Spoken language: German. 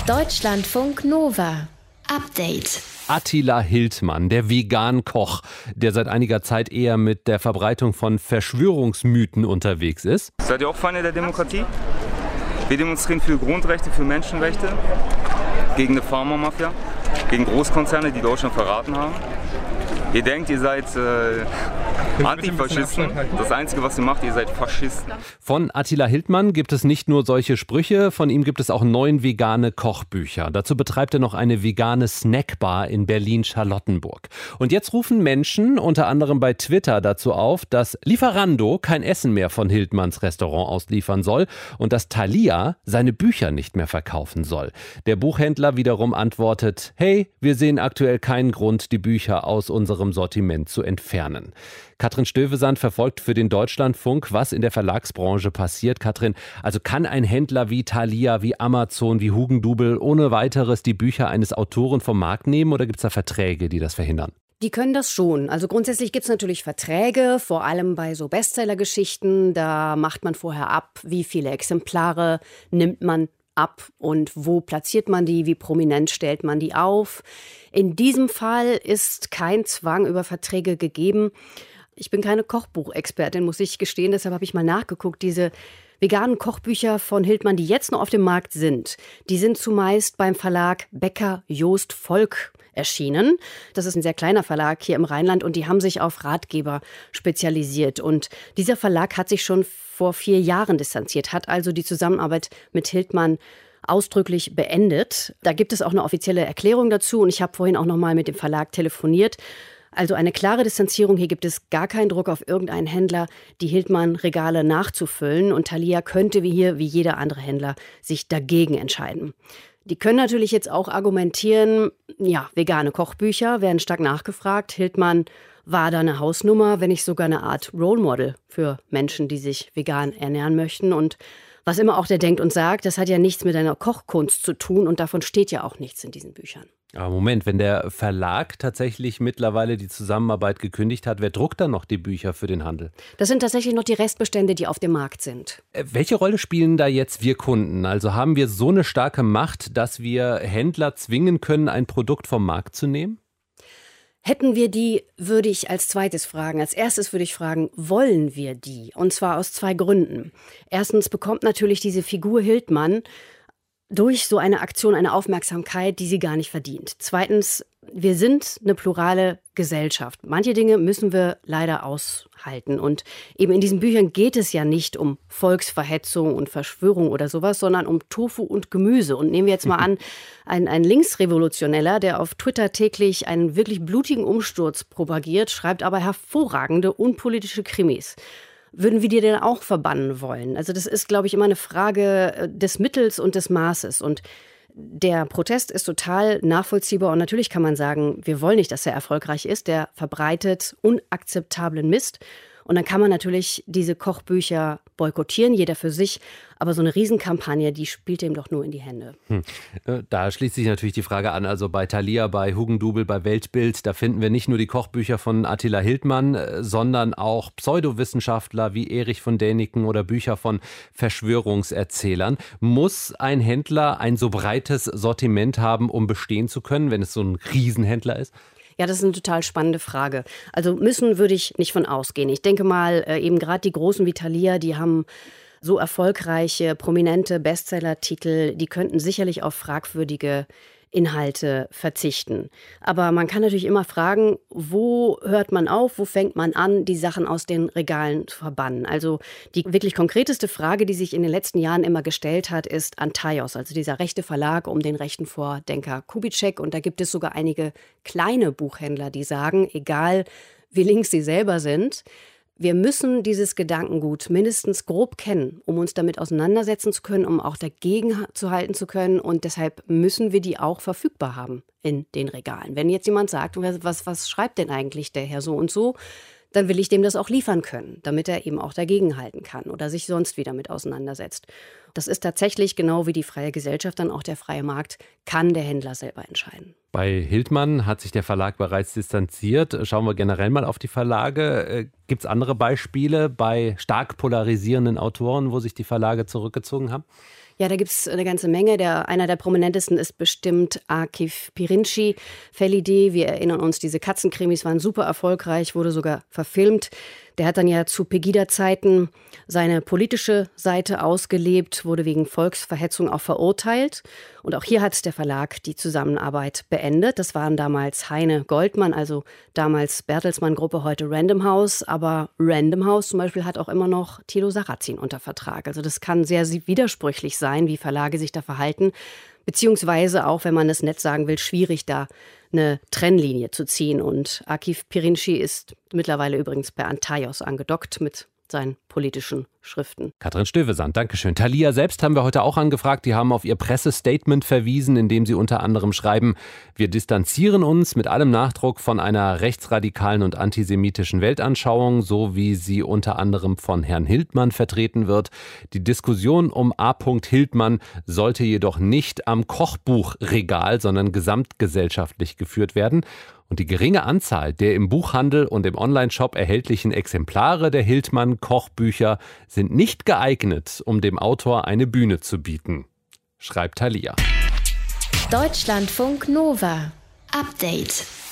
Deutschlandfunk Nova. Update. Attila Hildmann, der Vegan-Koch, der seit einiger Zeit eher mit der Verbreitung von Verschwörungsmythen unterwegs ist. Seid ihr auch Feinde der Demokratie? Wir demonstrieren für Grundrechte, für Menschenrechte, gegen eine Pharmamafia, gegen Großkonzerne, die Deutschland verraten haben. Ihr denkt, ihr seid Antifaschisten. Das Einzige, was ihr macht, ihr seid Faschisten. Von Attila Hildmann gibt es nicht nur solche Sprüche, von ihm gibt es auch 9 vegane Kochbücher. Dazu betreibt er noch eine vegane Snackbar in Berlin-Charlottenburg. Und jetzt rufen Menschen, unter anderem bei Twitter, dazu auf, dass Lieferando kein Essen mehr von Hildmanns Restaurant ausliefern soll und dass Thalia seine Bücher nicht mehr verkaufen soll. Der Buchhändler wiederum antwortet: Hey, wir sehen aktuell keinen Grund, die Bücher aus unserem Sortiment zu entfernen. Katrin Stövesand verfolgt für den Deutschlandfunk, was in der Verlagsbranche passiert. Katrin, also kann ein Händler wie Thalia, wie Amazon, wie Hugendubel ohne weiteres die Bücher eines Autoren vom Markt nehmen oder gibt es da Verträge, die das verhindern? Die können das schon. Also grundsätzlich gibt es natürlich Verträge, vor allem bei so Bestsellergeschichten. Da macht man vorher ab, wie viele Exemplare nimmt man ab und wo platziert man die, wie prominent stellt man die auf. In diesem Fall ist kein Zwang über Verträge gegeben. Ich bin keine Kochbuchexpertin, muss ich gestehen, deshalb habe ich mal nachgeguckt. Diese veganen Kochbücher von Hildmann, die jetzt noch auf dem Markt sind, die sind zumeist beim Verlag Becker Jost Volk erschienen. Das ist ein sehr kleiner Verlag hier im Rheinland und die haben sich auf Ratgeber spezialisiert. Und dieser Verlag hat sich schon vor 4 Jahren distanziert, hat also die Zusammenarbeit mit Hildmann ausdrücklich beendet. Da gibt es auch eine offizielle Erklärung dazu und ich habe vorhin auch noch mal mit dem Verlag telefoniert. Also eine klare Distanzierung, hier gibt es gar keinen Druck auf irgendeinen Händler, die Hildmann-Regale nachzufüllen. Und Thalia könnte wie jeder andere Händler sich dagegen entscheiden. Die können natürlich jetzt auch argumentieren, ja, vegane Kochbücher werden stark nachgefragt. Hildmann war da eine Hausnummer, wenn nicht sogar eine Art Role Model für Menschen, die sich vegan ernähren möchten. Und was immer auch der denkt und sagt, das hat ja nichts mit einer Kochkunst zu tun und davon steht ja auch nichts in diesen Büchern. Aber Moment, wenn der Verlag tatsächlich mittlerweile die Zusammenarbeit gekündigt hat, wer druckt dann noch die Bücher für den Handel? Das sind tatsächlich noch die Restbestände, die auf dem Markt sind. Welche Rolle spielen da jetzt wir Kunden? Also haben wir so eine starke Macht, dass wir Händler zwingen können, ein Produkt vom Markt zu nehmen? Hätten wir die, würde ich als zweites fragen. Als erstes würde ich fragen, wollen wir die? Und zwar aus 2 Gründen. Erstens bekommt natürlich diese Figur Hildmann durch so eine Aktion eine Aufmerksamkeit, die sie gar nicht verdient. Zweitens, wir sind eine plurale Gesellschaft. Manche Dinge müssen wir leider aushalten. Und eben in diesen Büchern geht es ja nicht um Volksverhetzung und Verschwörung oder sowas, sondern um Tofu und Gemüse. Und nehmen wir jetzt mal an, ein Linksrevolutioneller, der auf Twitter täglich einen wirklich blutigen Umsturz propagiert, schreibt aber hervorragende unpolitische Krimis. Würden wir die denn auch verbannen wollen? Also das ist, glaube ich, immer eine Frage des Mittels und des Maßes. Und der Protest ist total nachvollziehbar. Und natürlich kann man sagen, wir wollen nicht, dass er erfolgreich ist. Der verbreitet unakzeptablen Mist. Und dann kann man natürlich diese Kochbücher boykottieren, jeder für sich. Aber so eine Riesenkampagne, die spielt ihm doch nur in die Hände. Da schließt sich natürlich die Frage an, also bei Thalia, bei Hugendubel, bei Weltbild, da finden wir nicht nur die Kochbücher von Attila Hildmann, sondern auch Pseudowissenschaftler wie Erich von Däniken oder Bücher von Verschwörungserzählern. Muss ein Händler ein so breites Sortiment haben, um bestehen zu können, wenn es so ein Riesenhändler ist? Ja, das ist eine total spannende Frage. Also müssen würde ich nicht von ausgehen. Ich denke mal, eben gerade die Großen wie Thalia, die haben so erfolgreiche, prominente Bestsellertitel, die könnten sicherlich auf fragwürdige Inhalte verzichten. Aber man kann natürlich immer fragen, wo hört man auf, wo fängt man an, die Sachen aus den Regalen zu verbannen? Also die wirklich konkreteste Frage, die sich in den letzten Jahren immer gestellt hat, ist Antaios, also dieser rechte Verlag um den rechten Vordenker Kubitschek. Und da gibt es sogar einige kleine Buchhändler, die sagen, egal wie links sie selber sind, wir müssen dieses Gedankengut mindestens grob kennen, um uns damit auseinandersetzen zu können, um auch dagegen zu halten zu können. Und deshalb müssen wir die auch verfügbar haben in den Regalen. Wenn jetzt jemand sagt, was schreibt denn eigentlich der Herr so und so, dann will ich dem das auch liefern können, damit er eben auch dagegen halten kann oder sich sonst wieder mit auseinandersetzt. Das ist tatsächlich genau wie die freie Gesellschaft, dann auch der freie Markt, kann der Händler selber entscheiden. Bei Hildmann hat sich der Verlag bereits distanziert. Schauen wir generell mal auf die Verlage. Gibt es andere Beispiele bei stark polarisierenden Autoren, wo sich die Verlage zurückgezogen haben? Ja, da gibt's eine ganze Menge. Einer der prominentesten ist bestimmt Akif Pirinci. Felidae, wir erinnern uns, diese Katzenkrimis waren super erfolgreich, wurde sogar verfilmt. Der hat dann ja zu Pegida-Zeiten seine politische Seite ausgelebt, wurde wegen Volksverhetzung auch verurteilt. Und auch hier hat der Verlag die Zusammenarbeit beendet. Das waren damals Heine Goldmann, also damals Bertelsmann-Gruppe, heute Random House. Aber Random House zum Beispiel hat auch immer noch Thilo Sarrazin unter Vertrag. Also das kann sehr widersprüchlich sein, wie Verlage sich da verhalten. Beziehungsweise auch, wenn man es nett sagen will, schwierig, da eine Trennlinie zu ziehen. Und Akif Pirinci ist mittlerweile übrigens bei Antaios angedockt mit seinen politischen Schriften. Katrin Stövesand, Dankeschön. Thalia selbst haben wir heute auch angefragt. Die haben auf ihr Pressestatement verwiesen, in dem sie unter anderem schreiben: Wir distanzieren uns mit allem Nachdruck von einer rechtsradikalen und antisemitischen Weltanschauung, so wie sie unter anderem von Herrn Hildmann vertreten wird. Die Diskussion um A. Hildmann sollte jedoch nicht am Kochbuchregal, sondern gesamtgesellschaftlich geführt werden. Und die geringe Anzahl der im Buchhandel und im Onlineshop erhältlichen Exemplare der Hildmann-Kochbücher sind nicht geeignet, um dem Autor eine Bühne zu bieten, schreibt Thalia. Deutschlandfunk Nova. Update.